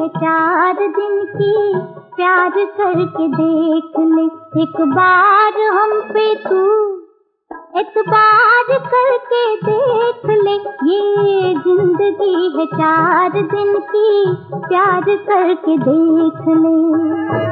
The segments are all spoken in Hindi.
है 4 दिन की, प्यार करके देख ले एक बार हम पे तू, एतबार करके देख ले। ये जिंदगी है 4 दिन की, प्यार करके देख ले।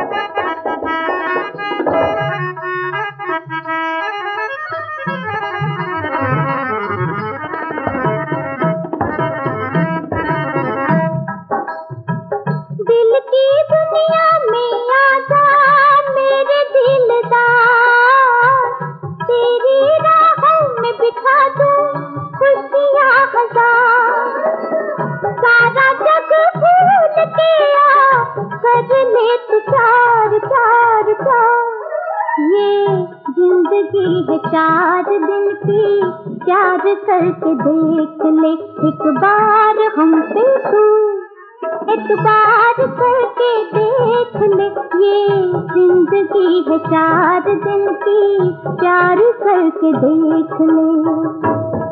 दिल की दुनिया में आजा मेरे दिलदार, तेरी राहों में बिठा दूं खुशियाँ हजार। सारा जग भूल के आ कर ले तू प्यार प्यार प्यार। ये जिंदगी है 4 दिन की, प्यार करके देख ले एक बार हम पे तू, एतबार करके देख ले। ये जिंदगी है 4 दिन की, प्यार करके देख ले।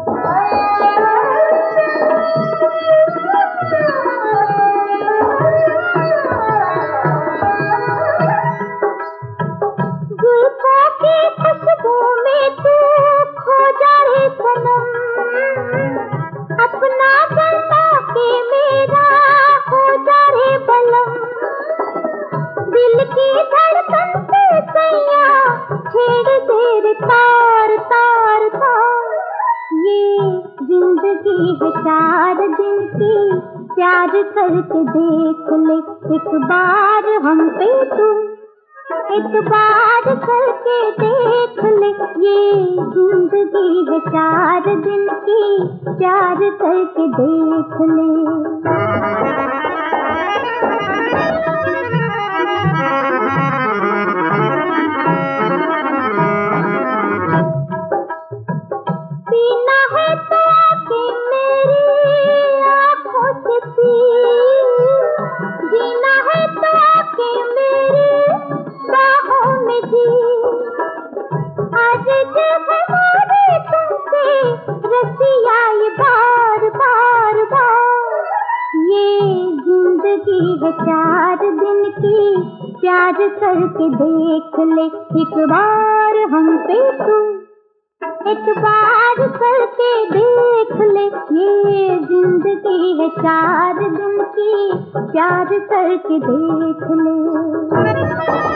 जुल्फों की खुशबू में तू खो जाए सनम, अपना बना के मेरा हो जाए बलम। दिल की धड़कन पे सैया छेड़ दे रे तार तार तार। ये जिंदगी है 4 दिन की, प्यार करके देख ले एक बार हम पे तू, एतबार करके देख ले। ये जिंदगी है 4 दिन की, प्यार करके देख ले। पीना है तो आके मेरी आँखों से पी, जीना है तो आके मेरी बाहों में जी। आज जो हमारे तुमसे रसिया ये बार बार बार। ये जिंदगी है 4 दिन की, प्यार करके देख ले एक बार हम पे तू, एतबार करके देख ले। ये जिंदगी है 4 दिन की, प्यार करके देख ले।